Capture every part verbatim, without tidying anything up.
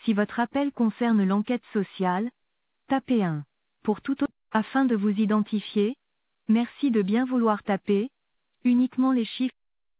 Si votre appel concerne l'enquête sociale, tapez un. Pour tout autre, afin de vous identifier, merci de bien vouloir taper uniquement les chiffres.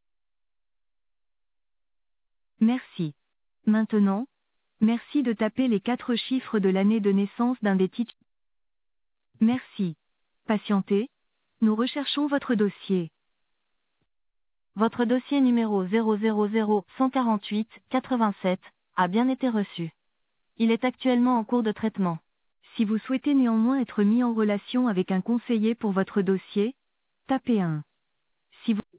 Merci. Maintenant, merci de taper les quatre chiffres de l'année de naissance d'un des titres. Merci. Patientez. Nous recherchons votre dossier. Votre dossier numéro zéro zéro zéro un quatre huit quatre-vingt-sept a bien été reçu. Il est actuellement en cours de traitement. Si vous souhaitez néanmoins être mis en relation avec un conseiller pour votre dossier, tapez un. Si vous